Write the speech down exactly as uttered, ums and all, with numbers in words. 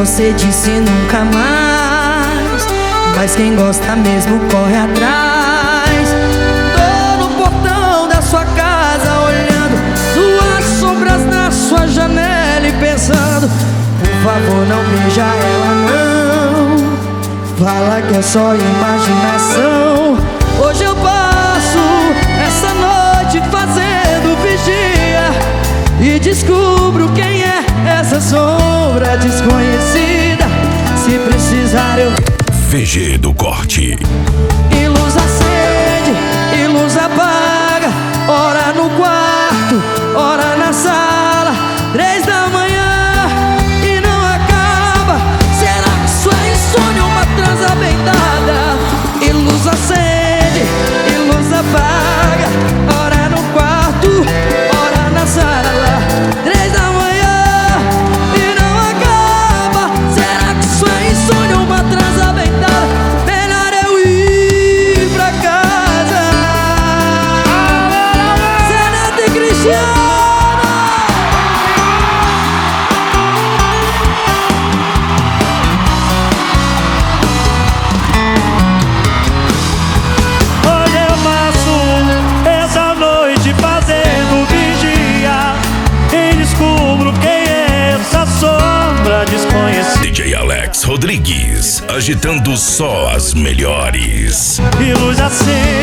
você disse nunca mais, mas quem gosta mesmo corre atrás. Tô no portão da sua casa olhando suas sombras na sua janela e pensando: por favor, não beija ela não, fala que é só imaginação. Hoje eu passo essa noite fazendo vigia e descubro quem é essa sombra desconhecida. Se precisar eu... V G do Corte. E luz acende, e luz apaga, ora no quarto, ora na sala, três da manhã e não acaba. Será que isso é insônia ou uma transa bem dada? E luz acende, e luz apaga, ora no quarto, ora na sala, três da manhã e não acaba. Será que isso é insônia ou uma transa bem dada? Melhor eu ir pra casa. Zeneto e Cristiano. Hoje eu passo essa noite fazendo vigia e descubro quem é essa sombra desconhecida. D J Alex Rodrigues, agitando só as melhores. E luz acende,